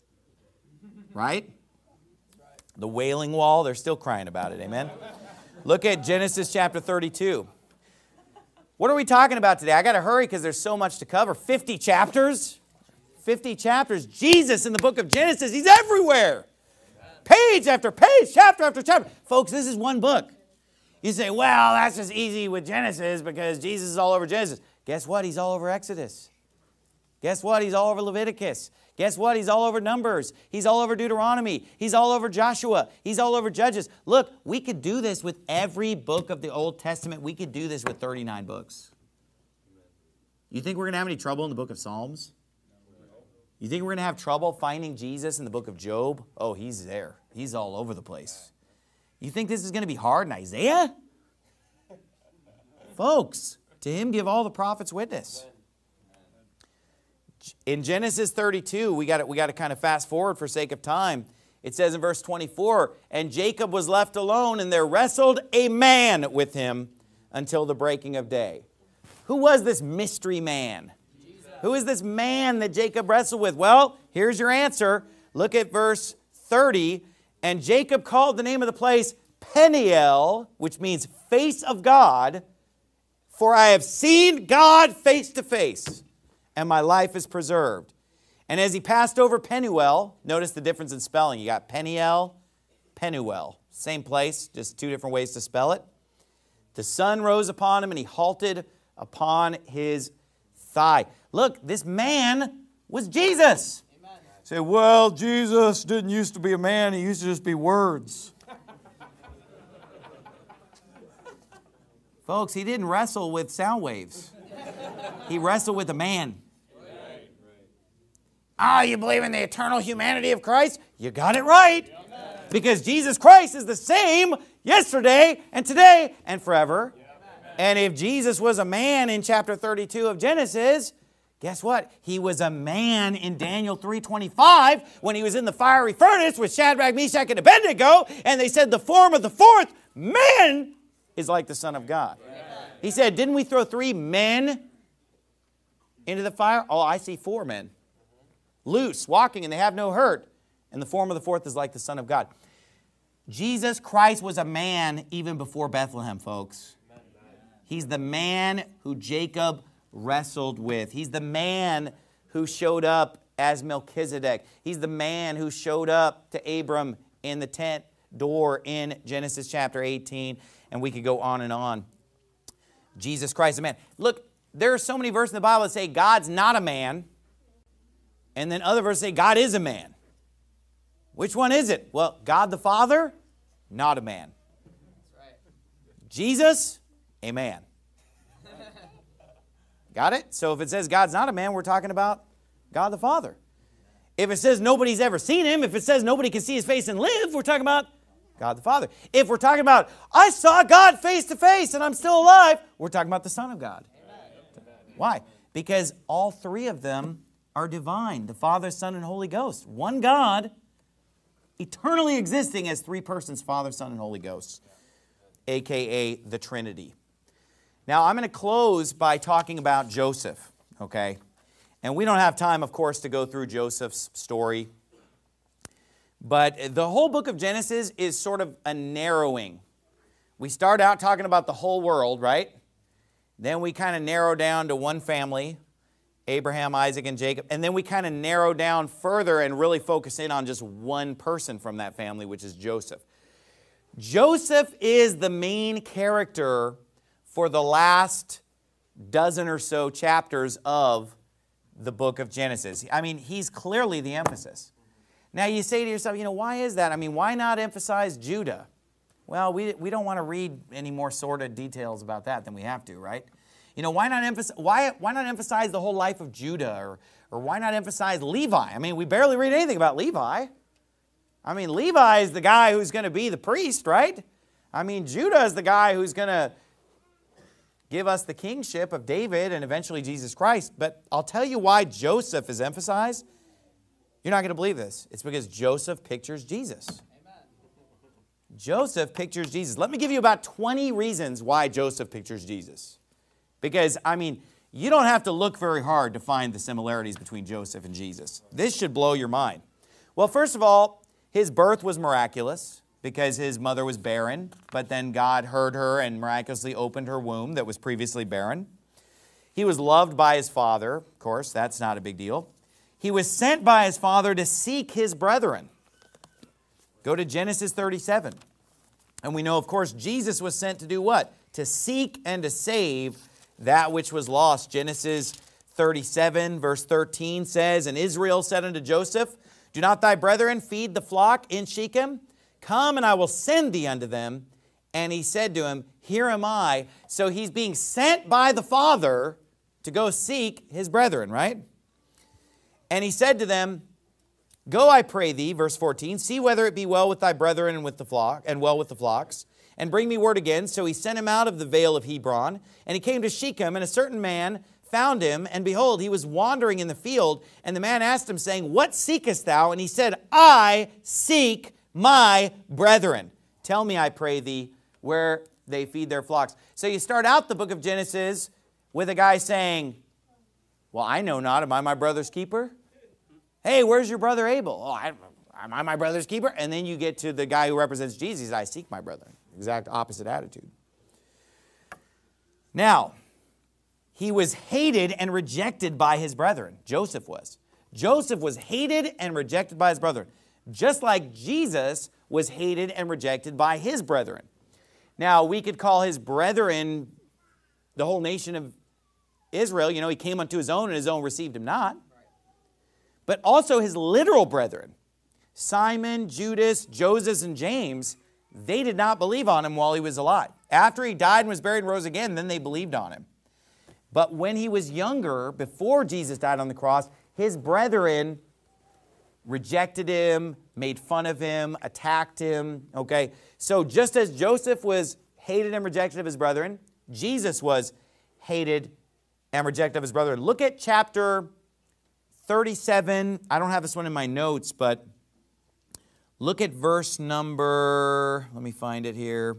Right? The Wailing Wall, they're still crying about it, amen? Look at Genesis chapter thirty-two. What are we talking about today? I got to hurry because there's so much to cover. fifty chapters. fifty chapters. Jesus in the book of Genesis, he's everywhere. Page after page, chapter after chapter. Folks, this is one book. You say, well, that's just easy with Genesis because Jesus is all over Genesis. Guess what? He's all over Exodus. Guess what? He's all over Leviticus. Guess what? He's all over Numbers. He's all over Deuteronomy. He's all over Joshua. He's all over Judges. Look, we could do this with every book of the Old Testament. We could do this with thirty-nine books. You think we're going to have any trouble in the book of Psalms? You think we're going to have trouble finding Jesus in the book of Job? Oh, he's there. He's all over the place. You think this is going to be hard in Isaiah? Folks, to him give all the prophets witness. In Genesis thirty-two, we got to, we got to kind of fast forward for sake of time. It says in verse twenty-four, and Jacob was left alone, and there wrestled a man with him until the breaking of day. Who was this mystery man? Jesus. Who is this man that Jacob wrestled with? Well, here's your answer. Look at verse thirty. And Jacob called the name of the place Peniel, which means face of God, for I have seen God face to face, and my life is preserved. And as he passed over Penuel, notice the difference in spelling. You got Peniel, Penuel. Same place, just two different ways to spell it. The sun rose upon him, and he halted upon his thigh. Look, this man was Jesus. Amen. Say, well, Jesus didn't used to be a man. He used to just be words. Folks, he didn't wrestle with sound waves. He wrestled with a man. Right. Ah, you believe in the eternal humanity of Christ? You got it right. Amen. Because Jesus Christ is the same yesterday and today and forever. And if Jesus was a man in chapter thirty-two of Genesis, guess what? He was a man in Daniel three twenty-five when he was in the fiery furnace with Shadrach, Meshach, and Abednego, and they said the form of the fourth man is like the Son of God. Amen. He said, didn't we throw three men into the fire? Oh, I see four men. Loose, walking, and they have no hurt. And the form of the fourth is like the Son of God. Jesus Christ was a man even before Bethlehem, folks. He's the man who Jacob wrestled with. He's the man who showed up as Melchizedek. He's the man who showed up to Abram in the tent door in Genesis chapter eighteen. And we could go on and on. Jesus Christ, a man. Look, there are so many verses in the Bible that say God's not a man. And then other verses say God is a man. Which one is it? Well, God the Father, not a man. That's right. Jesus, a man. Got it? So if it says God's not a man, we're talking about God the Father. If it says nobody's ever seen him, if it says nobody can see his face and live, we're talking about God the Father. If we're talking about, I saw God face to face and I'm still alive, we're talking about the Son of God. Amen. Why? Because all three of them are divine. The Father, Son, and Holy Ghost. One God, eternally existing as three persons, Father, Son, and Holy Ghost, a k a the Trinity. Now, I'm going to close by talking about Joseph, okay? And we don't have time, of course, to go through Joseph's story. But the whole book of Genesis is sort of a narrowing. We start out talking about the whole world, right? Then we kind of narrow down to one family, Abraham, Isaac, and Jacob. And then we kind of narrow down further and really focus in on just one person from that family, which is Joseph. Joseph is the main character for the last dozen or so chapters of the book of Genesis. I mean, he's clearly the emphasis. Now you say to yourself, you know, why is that? I mean, why not emphasize Judah? Well, we, we don't want to read any more sordid details about that than we have to, right? You know, why not emphasize, why, why not emphasize the whole life of Judah? Or, or why not emphasize Levi? I mean, we barely read anything about Levi. I mean, Levi is the guy who's going to be the priest, right? I mean, Judah is the guy who's going to give us the kingship of David and eventually Jesus Christ. But I'll tell you why Joseph is emphasized. You're not going to believe this. It's because Joseph pictures Jesus. Amen. Joseph pictures Jesus. Let me give you about twenty reasons why Joseph pictures Jesus. Because, I mean, you don't have to look very hard to find the similarities between Joseph and Jesus. This should blow your mind. Well, first of all, his birth was miraculous because his mother was barren, but then God heard her and miraculously opened her womb that was previously barren. He was loved by his father. Of course, that's not a big deal. He was sent by his father to seek his brethren. Go to Genesis thirty-seven. And we know, of course, Jesus was sent to do what? To seek and to save that which was lost. Genesis thirty-seven, verse thirteen says, And Israel said unto Joseph, Do not thy brethren feed the flock in Shechem? Come, and I will send thee unto them. And he said to him, Here am I. So he's being sent by the Father to go seek his brethren, right? And he said to them, Go, I pray thee, verse fourteen, see whether it be well with thy brethren and with the flock, and well with the flocks, and bring me word again. So he sent him out of the vale of Hebron, and he came to Shechem, and a certain man found him, and behold, he was wandering in the field, and the man asked him, saying, What seekest thou? And he said, I seek my brethren. Tell me, I pray thee, where they feed their flocks. So you start out the book of Genesis with a guy saying, Well, I know not, am I my brother's keeper? Hey, where's your brother Abel? Oh, I, am I my brother's keeper? And then you get to the guy who represents Jesus. He says, I seek my brethren. Exact opposite attitude. Now, he was hated and rejected by his brethren. Joseph was. Joseph was hated and rejected by his brethren, just like Jesus was hated and rejected by his brethren. Now, we could call his brethren the whole nation of Israel. You know, he came unto his own, and his own received him not. But also his literal brethren, Simon, Judas, Joseph, and James, they did not believe on him while he was alive. After he died and was buried and rose again, then they believed on him. But when he was younger, before Jesus died on the cross, his brethren rejected him, made fun of him, attacked him. Okay, so just as Joseph was hated and rejected of his brethren, Jesus was hated and rejected of his brethren. Look at chapter thirty-seven. I don't have this one in my notes, but look at verse number, let me find it here.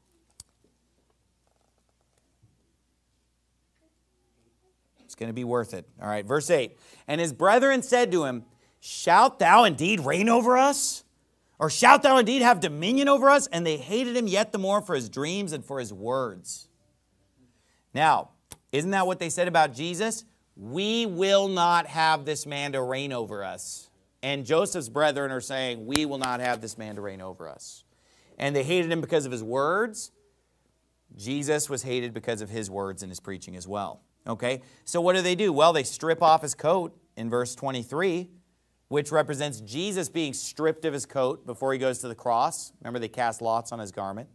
It's going to be worth it. All right, verse eight. And his brethren said to him, Shalt thou indeed reign over us? Or shalt thou indeed have dominion over us? And they hated him yet the more for his dreams and for his words. Now, isn't that what they said about Jesus? We will not have this man to reign over us. And Joseph's brethren are saying, we will not have this man to reign over us. And they hated him because of his words. Jesus was hated because of his words and his preaching as well. Okay, so what do they do? Well, they strip off his coat in verse twenty-three, which represents Jesus being stripped of his coat before he goes to the cross. Remember, they cast lots on his garment.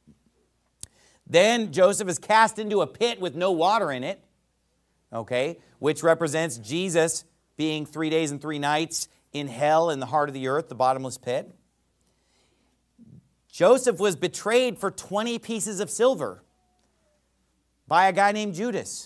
Then Joseph is cast into a pit with no water in it. Okay, which represents Jesus being three days and three nights in hell in the heart of the earth, the bottomless pit. Joseph was betrayed for twenty pieces of silver by a guy named Judas.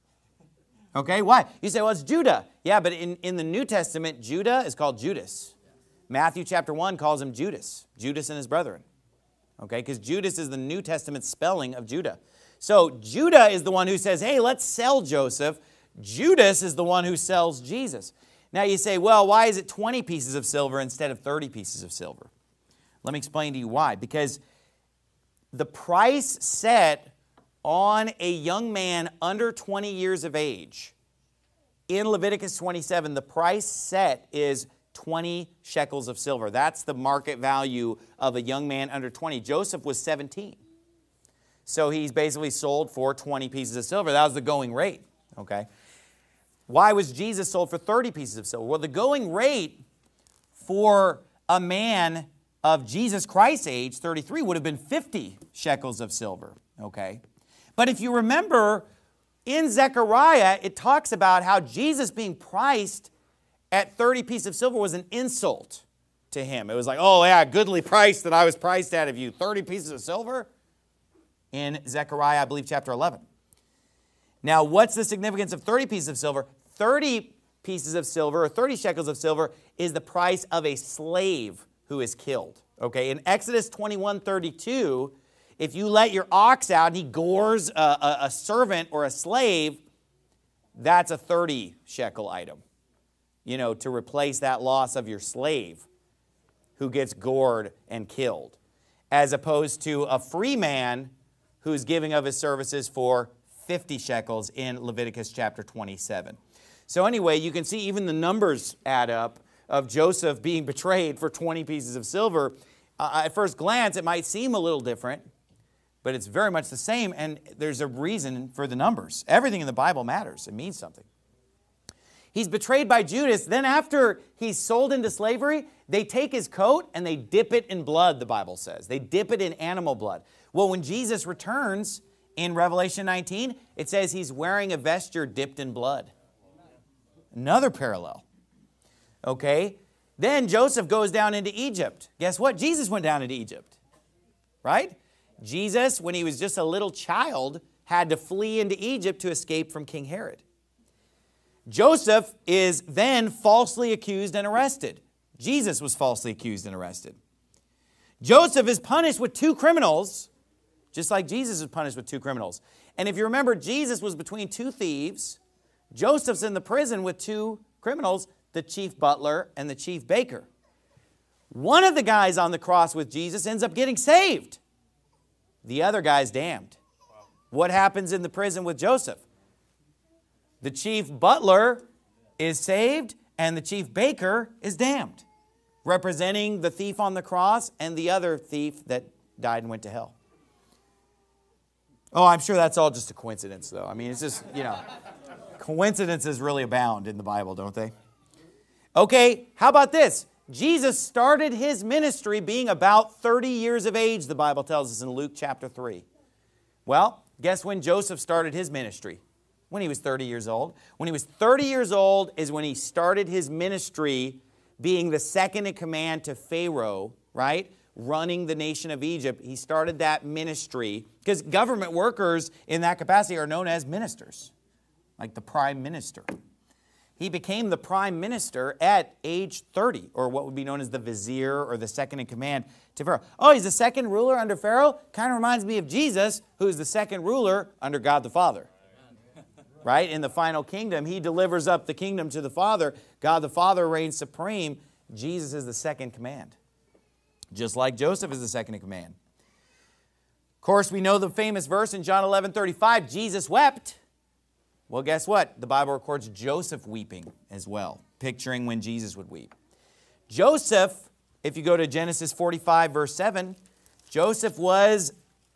Okay, why? You say, well, it's Judah. Yeah, but in, in the New Testament, Judah is called Judas. Matthew chapter one calls him Judas. Judas and his brethren. Okay, because Judas is the New Testament spelling of Judah. So Judah is the one who says, hey, let's sell Joseph. Judas is the one who sells Jesus. Now you say, well, why is it twenty pieces of silver instead of thirty pieces of silver? Let me explain to you why. Because the price set on a young man under twenty years of age, in Leviticus twenty-seven, the price set is twenty shekels of silver. That's the market value of a young man under twenty. Joseph was seventeen. So he's basically sold for twenty pieces of silver. That was the going rate. Okay. Why was Jesus sold for thirty pieces of silver? Well, the going rate for a man of Jesus Christ's age, thirty-three, would have been fifty shekels of silver. Okay. But if you remember, in Zechariah, it talks about how Jesus being priced at thirty pieces of silver was an insult to him. It was like, oh yeah, goodly price that I was priced out of you. thirty pieces of silver? In Zechariah, I believe, chapter eleven. Now, what's the significance of thirty pieces of silver? thirty pieces of silver, or thirty shekels of silver, is the price of a slave who is killed. Okay, in Exodus twenty-one thirty-two, if you let your ox out and he gores a, a, a servant or a slave, that's a thirty shekel item, you know, to replace that loss of your slave who gets gored and killed, as opposed to a free man who's giving of his services for fifty shekels in Leviticus chapter twenty-seven. So anyway, you can see even the numbers add up of Joseph being betrayed for twenty pieces of silver. Uh, at first glance, it might seem a little different, but it's very much the same, and there's a reason for the numbers. Everything in the Bible matters. It means something. He's betrayed by Judas. Then after he's sold into slavery, they take his coat and they dip it in blood, the Bible says. They dip it in animal blood. Well, when Jesus returns in Revelation nineteen, it says he's wearing a vesture dipped in blood. Another parallel. Okay? Then Joseph goes down into Egypt. Guess what? Jesus went down into Egypt. Right? Jesus, when he was just a little child, had to flee into Egypt to escape from King Herod. Joseph is then falsely accused and arrested. Jesus was falsely accused and arrested. Joseph is punished with two criminals, just like Jesus was punished with two criminals. And if you remember, Jesus was between two thieves. Joseph's in the prison with two criminals, the chief butler and the chief baker. One of the guys on the cross with Jesus ends up getting saved. The other guy's damned. What happens in the prison with Joseph? The chief butler is saved and the chief baker is damned, representing the thief on the cross and the other thief that died and went to hell. Oh, I'm sure that's all just a coincidence, though. I mean, it's just, you know, coincidences really abound in the Bible, don't they? Okay, how about this? Jesus started his ministry being about thirty years of age, the Bible tells us in Luke chapter three. Well, guess when Joseph started his ministry? When he was thirty years old. When he was thirty years old is when he started his ministry, being the second in command to Pharaoh, right? Running the nation of Egypt. He started that ministry because government workers in that capacity are known as ministers, like the prime minister. He became the prime minister at age thirty, or what would be known as the vizier or the second in command to Pharaoh. Oh, he's the second ruler under Pharaoh? Kind of reminds me of Jesus, who is the second ruler under God the Father. Right? In the final kingdom, he delivers up the kingdom to the Father. God the Father reigns supreme. Jesus is the second command. Just like Joseph is the second in command. Of course, we know the famous verse in John eleven thirty-five, Jesus wept. Well, guess what? The Bible records Joseph weeping as well, picturing when Jesus would weep. Joseph, if you go to Genesis forty-five, verse seven, Joseph was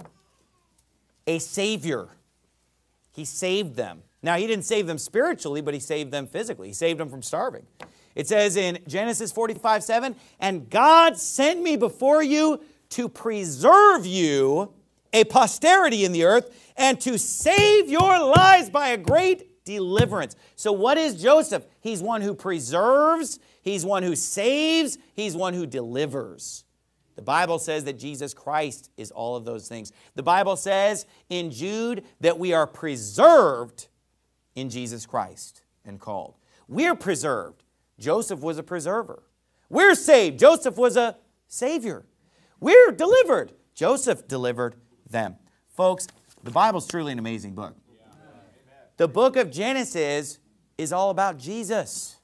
a savior. He saved them. Now, he didn't save them spiritually, but he saved them physically. He saved them from starving. It says in Genesis forty-five, seven, and God sent me before you to preserve you a posterity in the earth and to save your lives by a great deliverance. So what is Joseph? He's one who preserves. He's one who saves. He's one who delivers. The Bible says that Jesus Christ is all of those things. The Bible says in Jude that we are preserved in Jesus Christ and called. We're preserved. Joseph was a preserver. We're saved. Joseph was a savior. We're delivered. Joseph delivered them. Folks, the Bible's truly an amazing book. The book of Genesis is all about Jesus.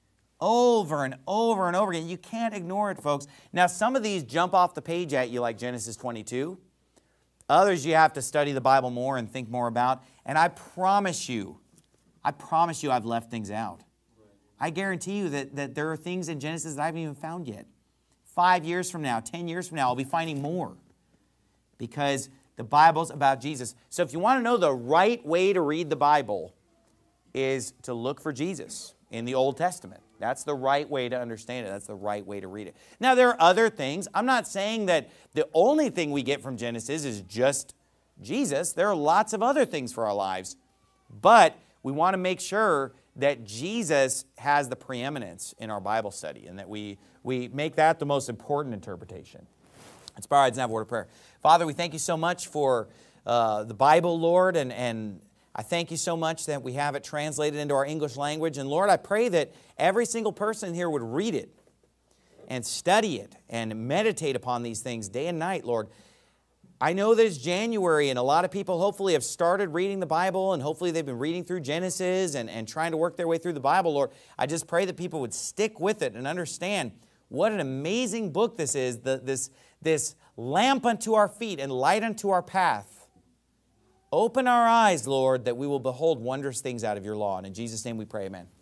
Over and over and over again. You can't ignore it, folks. Now, some of these jump off the page at you like Genesis twenty-two. Others you have to study the Bible more and think more about. And I promise you, I promise you I've left things out. I guarantee you that, that there are things in Genesis that I haven't even found yet. Five years from now, ten years from now, I'll be finding more. Because the Bible's about Jesus. So if you want to know the right way to read the Bible is to look for Jesus in the Old Testament. That's the right way to understand it. That's the right way to read it. Now, there are other things. I'm not saying that the only thing we get from Genesis is just Jesus. There are lots of other things for our lives. But we want to make sure that Jesus has the preeminence in our Bible study and that we, we make that the most important interpretation. Let's bow our heads and have a word of prayer. Father, we thank you so much for uh, the Bible, Lord, and, and I thank you so much that we have it translated into our English language. And Lord, I pray that every single person here would read it and study it and meditate upon these things day and night, Lord. I know that it's January and a lot of people hopefully have started reading the Bible and hopefully they've been reading through Genesis and, and trying to work their way through the Bible, Lord. I just pray that people would stick with it and understand what an amazing book this is, the, this, this lamp unto our feet and light unto our path. Open our eyes, Lord, that we will behold wondrous things out of your law. And in Jesus' name we pray, amen.